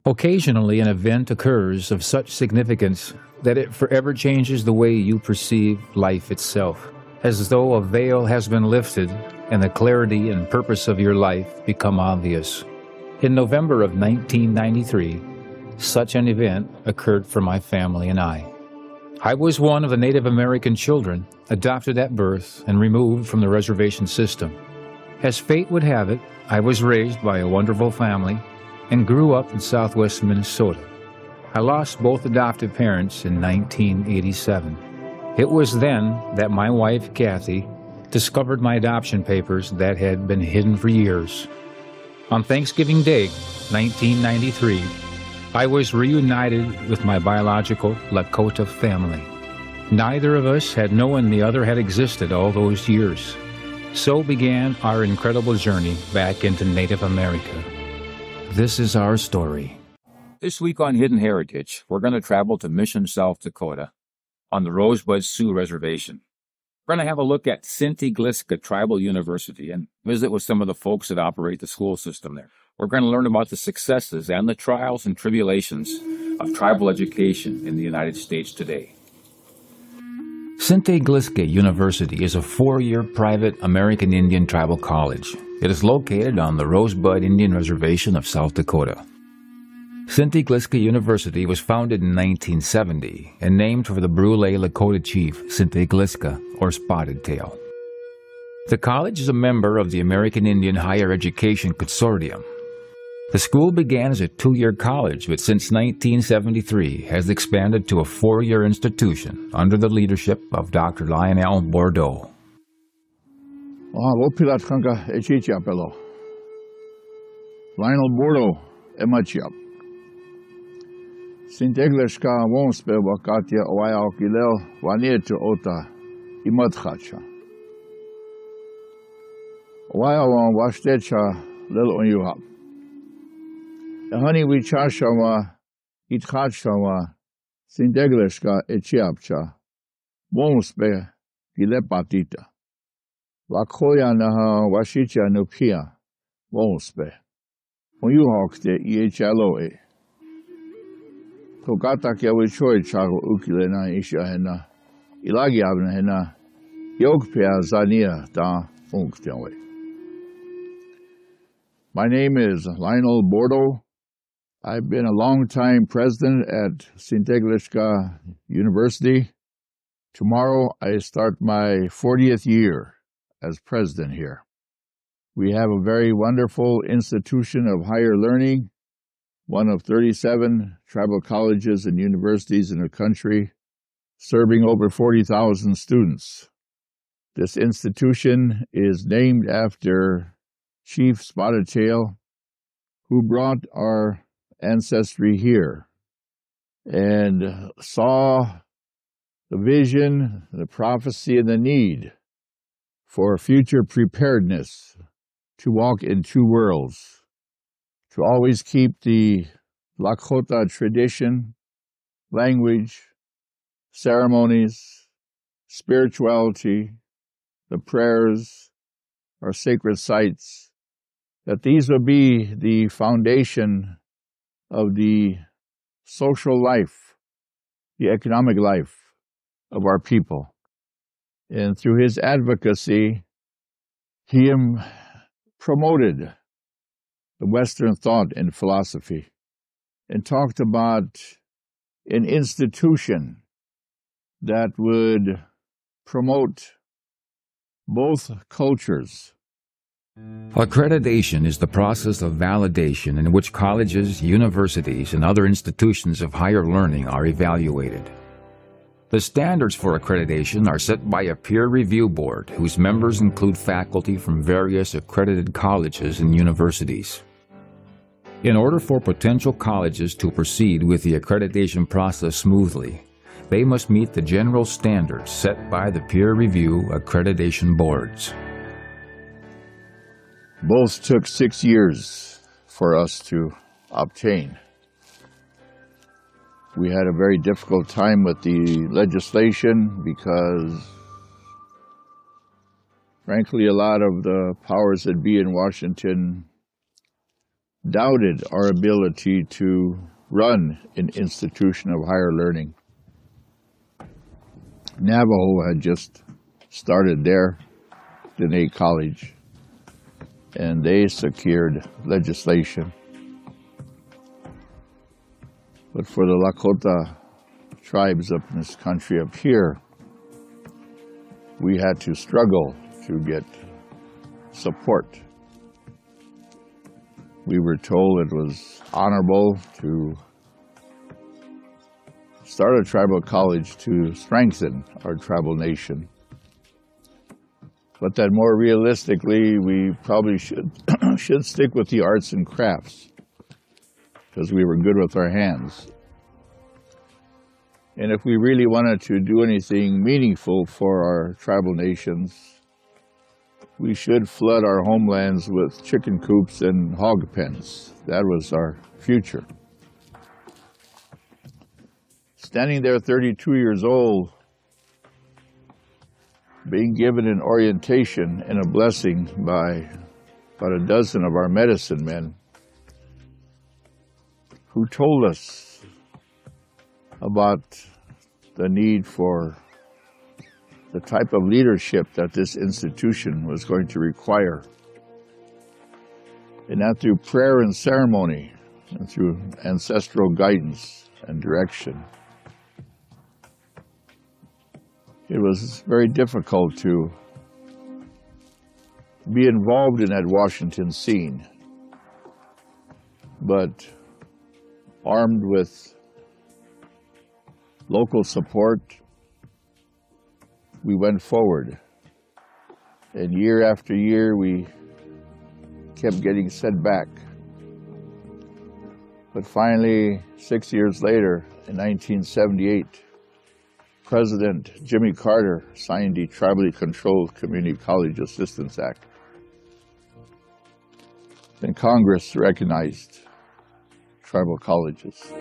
Occasionally, an event occurs of such significance that it forever changes the way you perceive life itself, as though a veil has been lifted and the clarity and purpose of your life become obvious. In November of 1993, such an event occurred for my family and I. I was one of the Native American children adopted at birth and removed from the reservation system. As fate would have it, I was raised by a wonderful family and grew up in southwest Minnesota. I lost both adoptive parents in 1987. It was then that my wife, Kathy, discovered my adoption papers that had been hidden for years. On Thanksgiving Day, 1993, I was reunited with my biological Lakota family. Neither of us had known the other had existed all those years. So began our incredible journey back into Native America. This is our story. This week on Hidden Heritage, we're going to travel to Mission, South Dakota, on the Rosebud Sioux Reservation. We're going to have a look at Sintiglisca Tribal University and visit with some of the folks that operate the school system there. We're going to learn about the successes and the trials and tribulations of tribal education in the United States today. Sintiglisca University is a 4-year private American Indian tribal college. It is located on the Rosebud Indian Reservation of South Dakota. Sintiglisca University was founded in 1970 and named for the Brule Lakota chief Sintiglisca, or Spotted Tail. The college is a member of the American Indian Higher Education Consortium. The school began as a 2-year college, but since 1973 has expanded to a 4-year institution under the leadership of Dr. Lionel Bordeaux. Lionel Bordeaux, Emachiap. Sintiglisca wonspe wakatia oayalkilel wanietu ota imadchacha. Oayawan washtecha lil onyuhap. Honey, we chashawa, itchachawa, Sintiglisca echiapcha, wonspe gilepatita. Wakoya naha washicha nupia, wonspe. Onyuhokte iechaloe. Togata kia wichoi chago ukilena ishahena, ilagiabna hena, yogpia zania da funktianwe. My name is Lionel Bordeaux. I've been a long-time president at Sintiglisca University. Tomorrow I start my 40th year as president here. We have a very wonderful institution of higher learning, one of 37 tribal colleges and universities in the country, serving over 40,000 students. This institution is named after Chief Spotted Tail, who brought our ancestry here and saw the vision, the prophecy, and the need for future preparedness to walk in two worlds, to always keep the Lakota tradition, language, ceremonies, spirituality, the prayers, our sacred sites, that these will be the foundation of the social life, the economic life of our people. And through his advocacy, he promoted the Western thought and philosophy and talked about an institution that would promote both cultures. Accreditation is the process of validation in which colleges, universities, and other institutions of higher learning are evaluated. The standards for accreditation are set by a peer review board whose members include faculty from various accredited colleges and universities. In order for potential colleges to proceed with the accreditation process smoothly, they must meet the general standards set by the peer review accreditation boards. Both took 6 years for us to obtain. We had a very difficult time with the legislation because, frankly, a lot of the powers that be in Washington doubted our ability to run an institution of higher learning. Navajo had just started their Dene College, and they secured legislation. But for the Lakota tribes up in this country up here, we had to struggle to get support. We were told it was honorable to start a tribal college to strengthen our tribal nation. But that more realistically, we probably should stick with the arts and crafts because we were good with our hands. And if we really wanted to do anything meaningful for our tribal nations, we should flood our homelands with chicken coops and hog pens. That was our future. Standing there 32 years old, being given an orientation and a blessing by about a dozen of our medicine men who told us about the need for the type of leadership that this institution was going to require. And that through prayer and ceremony and through ancestral guidance and direction. It was very difficult to be involved in that Washington scene, but armed with local support, we went forward. And year after year, we kept getting set back. But finally, 6 years later, in 1978, President Jimmy Carter signed the Tribally Controlled Community College Assistance Act. Then Congress recognized tribal colleges.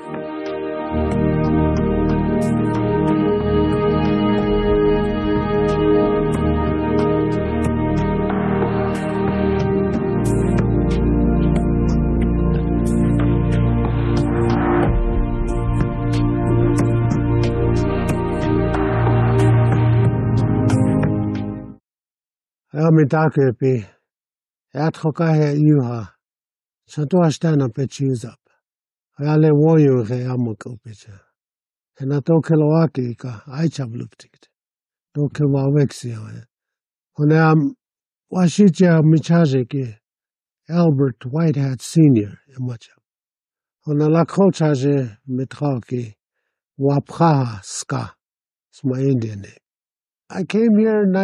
Amitakepi, Athokahe Yuha, Santoastana Pechusa, Ale Woyu Amokopicha, and Atokelawaki, Aichabluptic, Tokewawexia. When Washicha Michazeki, Albert Whitehead Sr., Macha. On the Lakochaje Mitraki, Wapha Ska, it's my Indian name. I came here in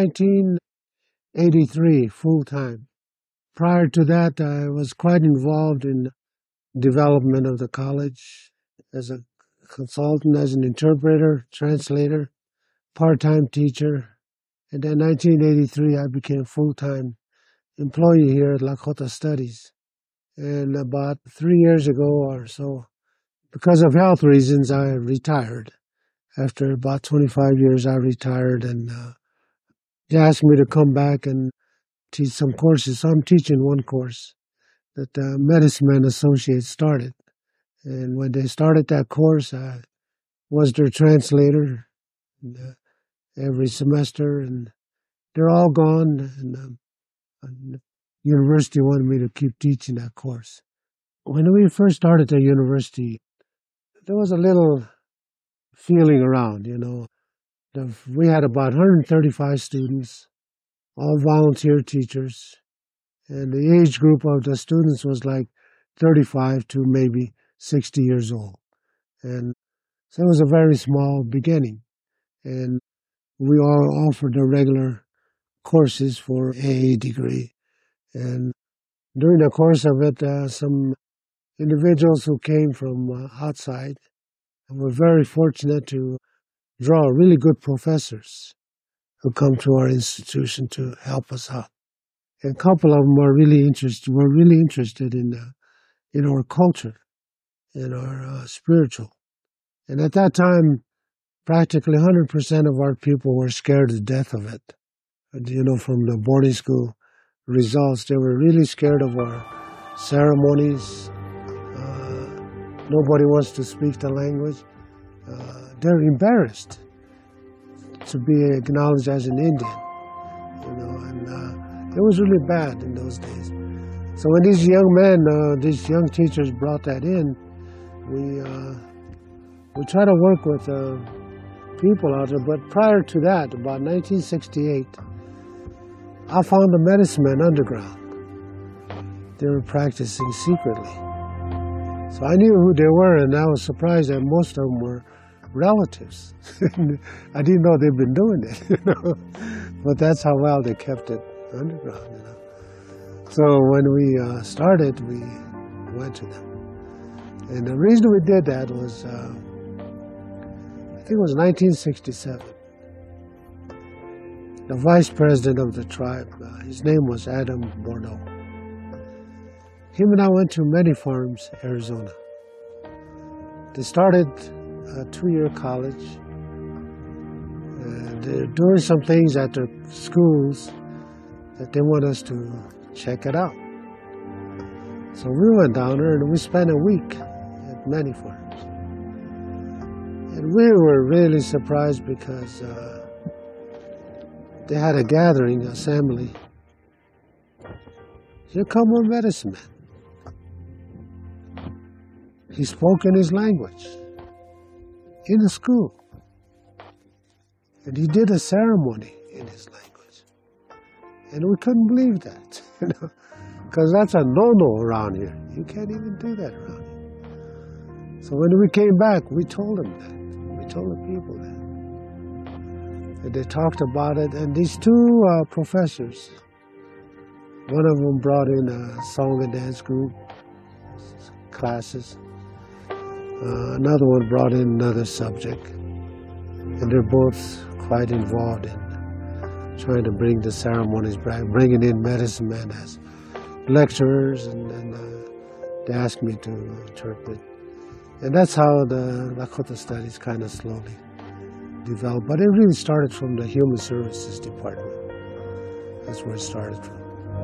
1983, full-time. Prior to that, I was quite involved in development of the college as a consultant, as an interpreter, translator, part-time teacher. And in 1983, I became full-time employee here at Lakota Studies. And about 3 years ago or so, because of health reasons, I retired. After about 25 years, I retired, and they asked me to come back and teach some courses. So I'm teaching one course that Medicine Man Associates started. And when they started that course, I was their translator every semester, and they're all gone. And the university wanted me to keep teaching that course. When we first started the university, there was a little feeling around, you know. We had about 135 students, all volunteer teachers, and the age group of the students was like 35 to maybe 60 years old. And so it was a very small beginning. And we all offered the regular courses for AA degree. And during the course of it, some individuals who came from outside were very fortunate to draw really good professors who come to our institution to help us out. And a couple of them were really interested in our culture, in our spiritual. And at that time, practically 100% of our people were scared to death of it. You know, from the boarding school results, they were really scared of our ceremonies. Nobody wants to speak the language. They're embarrassed to be acknowledged as an Indian, and it was really bad in those days. So when these young men, these young teachers brought that in, we try to work with people out there. But prior to that, about 1968, I found the medicine men underground. They were practicing secretly. So I knew who they were, and I was surprised that most of them were relatives. I didn't know they'd been doing it, But that's how well they kept it underground, So when we started, we went to them. And the reason we did that was, I think it was 1967. The vice president of the tribe, his name was Adam Bordeaux. Him and I went to Many Farms, Arizona. They started a 2-year college. And they're doing some things at their schools that they want us to check it out. So we went down there and we spent a week at Many Farms. And we were really surprised because they had a gathering, assembly. Here come one medicine man. He spoke in his language, in the school. And he did a ceremony in his language. And we couldn't believe that, because that's a no-no around here. You can't even do that around here. So when we came back, we told them that. We told the people that. And they talked about it, and these two professors, one of them brought in a song and dance group, classes. Another one brought in another subject, and they're both quite involved in trying to bring the ceremonies back, bringing in medicine men as lecturers, and they asked me to interpret. And that's how the Lakota studies kind of slowly developed. But it really started from the Human Services Department. That's where it started from.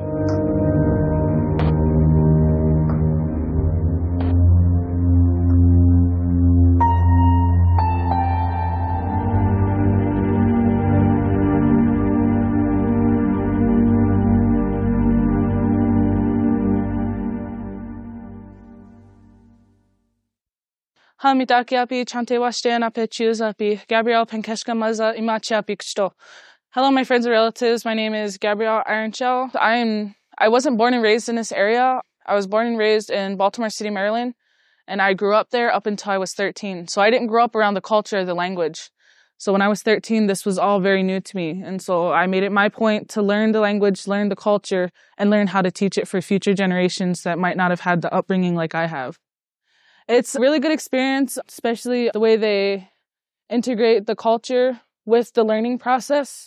Hamitakiapi Chantewashteanape Chuzapi Gabrielle Penkeshka Maza Imachiapi Ksto. Hello, my friends and relatives. My name is Gabrielle Ironshell. I wasn't born and raised in this area. I was born and raised in Baltimore City, Maryland, and I grew up there up until I was 13. So I didn't grow up around the culture of the language. So when I was 13, this was all very new to me. And so I made it my point to learn the language, learn the culture, and learn how to teach it for future generations that might not have had the upbringing like I have. It's a really good experience, especially the way they integrate the culture with the learning process.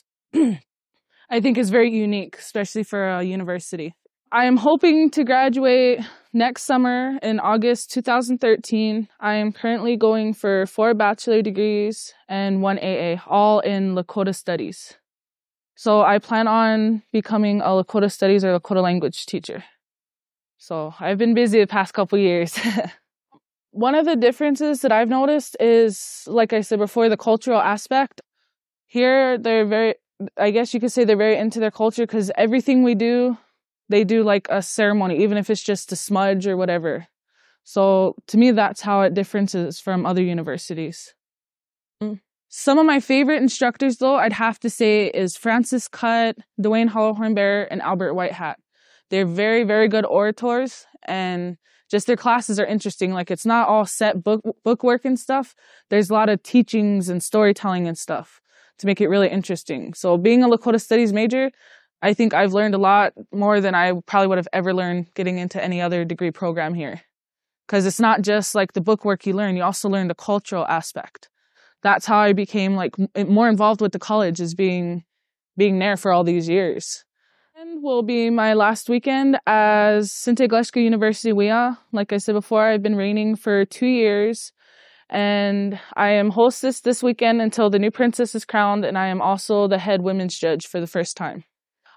I think is very unique, especially for a university. I am hoping to graduate next summer in August 2013. I am currently going for 4 bachelor degrees and 1 AA, all in Lakota Studies. So I plan on becoming a Lakota Studies or Lakota language teacher. So I've been busy the past couple years. One of the differences that I've noticed is, like I said before, the cultural aspect. Here, I guess you could say they're very into their culture because everything we do, they do like a ceremony, even if it's just a smudge or whatever. So to me, that's how it differences from other universities. Some of my favorite instructors, though, I'd have to say is Francis Cutt, Dwayne Hollowhorn-Bear, and Albert Whitehat. They're very, very good orators, and just their classes are interesting. Like, it's not all set bookwork and stuff. There's a lot of teachings and storytelling and stuff to make it really interesting. So being a Lakota Studies major, I think I've learned a lot more than I probably would have ever learned getting into any other degree program here. Because it's not just like the bookwork you learn, you also learn the cultural aspect. That's how I became like more involved with the college, is being there for all these years. And will be my last weekend as Sinte Gleshka University Wea. Like I said before, I've been reigning for 2 years, and I am hostess this weekend until the new princess is crowned, and I am also the head women's judge for the first time.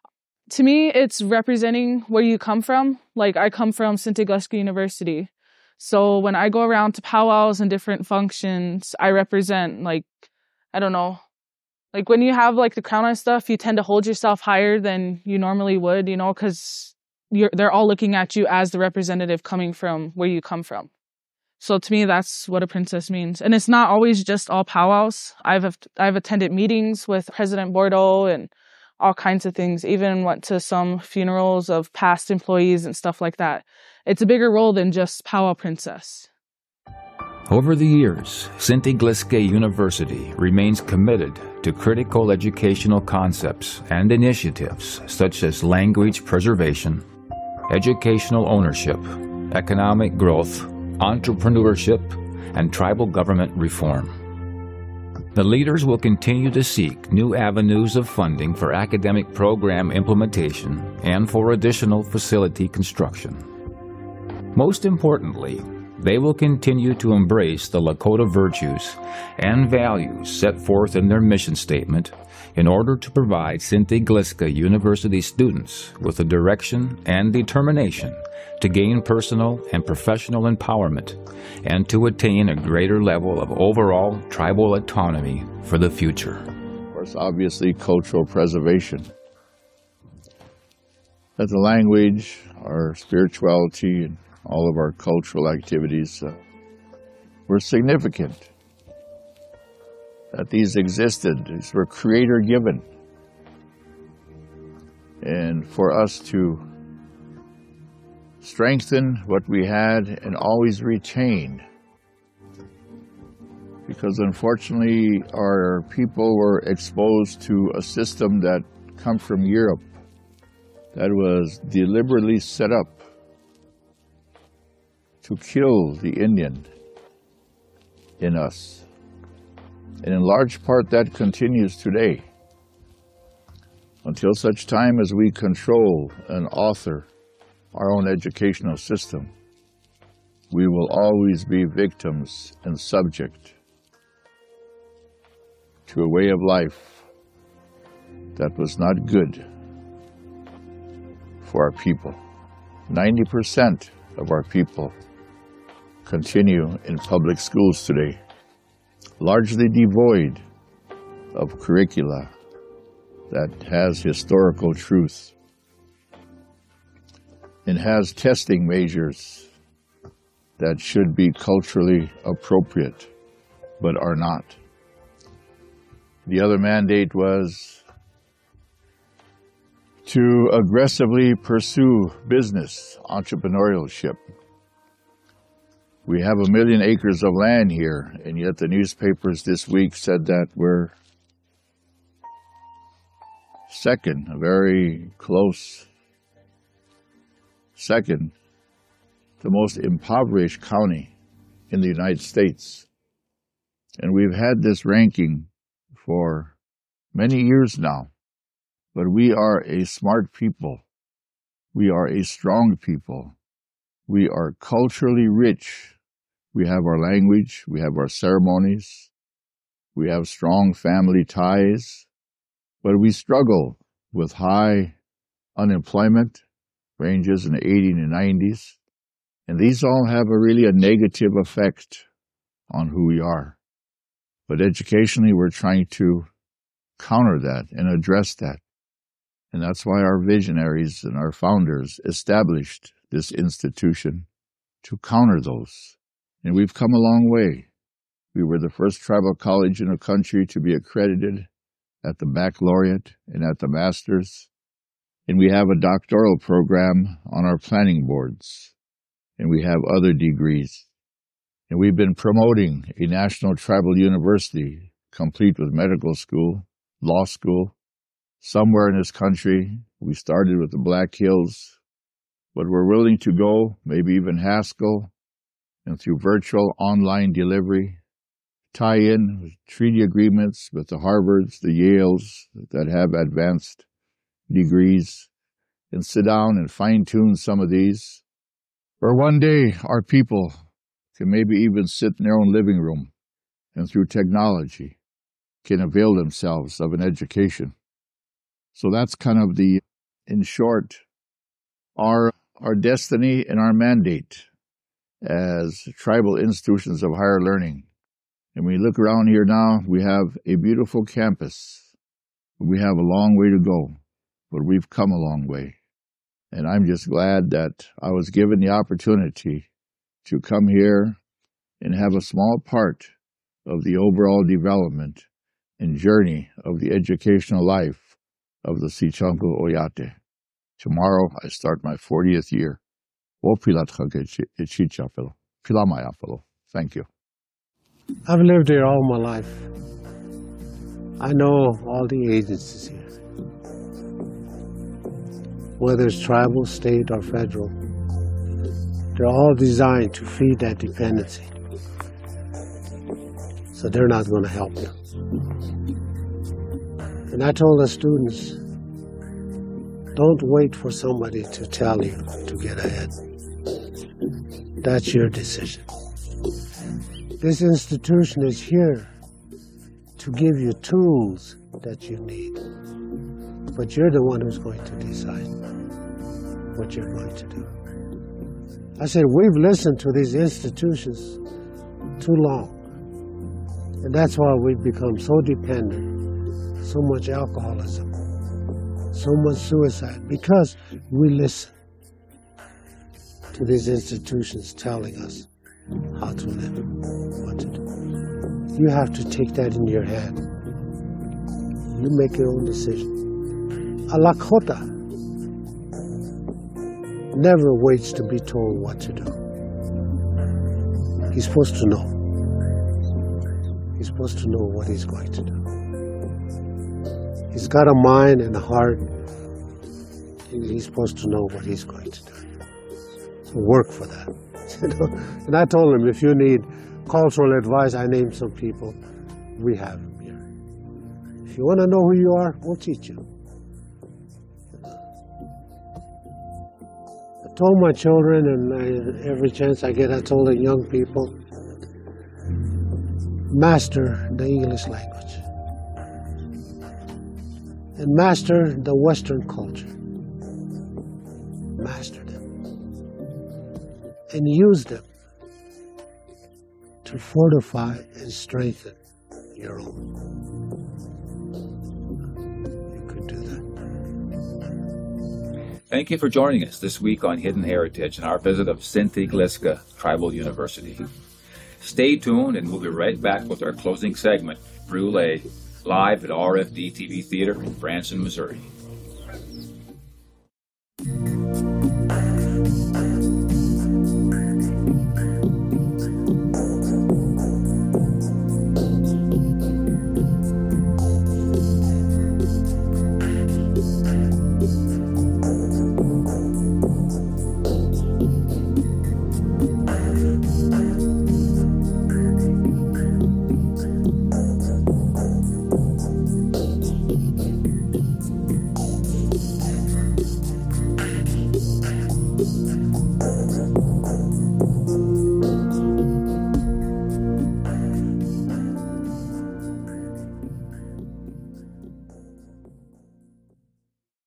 To me, it's representing where you come from. Like, I come from Sinte Gleska University. So when I go around to powwows and different functions, I represent, like, I don't know, like when you have like the crown and stuff, you tend to hold yourself higher than you normally would, you know, because they're all looking at you as the representative coming from where you come from. So to me, that's what a princess means. And it's not always just all powwows. I've attended meetings with President Bordeaux and all kinds of things, even went to some funerals of past employees and stuff like that. It's a bigger role than just powwow princess. Over the years, Sinte Gleska University remains committed to critical educational concepts and initiatives such as language preservation, educational ownership, economic growth, entrepreneurship, and tribal government reform. The leaders will continue to seek new avenues of funding for academic program implementation and for additional facility construction. Most importantly, they will continue to embrace the Lakota virtues and values set forth in their mission statement in order to provide Sinte Gleska University students with the direction and determination to gain personal and professional empowerment and to attain a greater level of overall tribal autonomy for the future. Of course, obviously, cultural preservation. That the language, our spirituality, and all of our cultural activities were significant. That these existed, these were creator-given. And for us to strengthen what we had and always retain. Because unfortunately, our people were exposed to a system that come from Europe that was deliberately set up to kill the Indian in us. And in large part, that continues today. Until such time as we control and author our own educational system, we will always be victims and subject to a way of life that was not good for our people. 90% of our people continue in public schools today, largely devoid of curricula that has historical truth and has testing measures that should be culturally appropriate, but are not. The other mandate was to aggressively pursue business, entrepreneurship. We have 1 million acres of land here, and yet the newspapers this week said that we're second, a very close second, the most impoverished county in the United States. And we've had this ranking for many years now. But we are a smart people. We are a strong people. We are culturally rich. We have our language. We have our ceremonies. We have strong family ties. But we struggle with high unemployment, ranges in the 80s and 90s. And these all have really a negative effect on who we are. But educationally, we're trying to counter that and address that. And that's why our visionaries and our founders established this institution to counter those. And we've come a long way. We were the first tribal college in the country to be accredited at the baccalaureate and at the master's. And we have a doctoral program on our planning boards. And we have other degrees. And we've been promoting a national tribal university, complete with medical school, law school. Somewhere in this country, we started with the Black Hills, but we're willing to go, maybe even Haskell, and through virtual online delivery, tie in with treaty agreements with the Harvards, the Yales that have advanced degrees, and sit down and fine-tune some of these. Or one day, our people can maybe even sit in their own living room and through technology can avail themselves of an education. So that's kind of the in short, our destiny and our mandate as tribal institutions of higher learning. And we look around here now, we have a beautiful campus. We have a long way to go, but we've come a long way. And I'm just glad that I was given the opportunity to come here and have a small part of the overall development and journey of the educational life of the Sicangu Oyate. Tomorrow, I start my 40th year. Thank you. I've lived here all my life. I know all the agencies here, whether it's tribal, state, or federal. They're all designed to feed that dependency. So they're not going to help you. And I told the students, don't wait for somebody to tell you to get ahead. That's your decision. This institution is here to give you tools that you need. But you're the one who's going to decide what you're going to do. I said, we've listened to these institutions too long. And that's why we've become so dependent, so much alcoholism, so much suicide, because we listen to these institutions telling us how to live, what to do. You have to take that in your hand. You make your own decision. A Lakota never waits to be told what to do. He's supposed to know. He's supposed to know what he's going to do. He's got a mind and a heart, and he's supposed to know what he's going to do. So work for that. And I told him, if you need cultural advice, I named some people. We have them here. If you want to know who you are, we'll teach you. I told my children, and every chance I get, I told the young people, master the English language and master the Western culture. Master them and use them to fortify and strengthen your own. You could do that. Thank you for joining us this week on Hidden Heritage and our visit of Sinti-Gliska Tribal University. Stay tuned, and we'll be right back with our closing segment, Brule, live at RFD TV Theater in Branson, Missouri.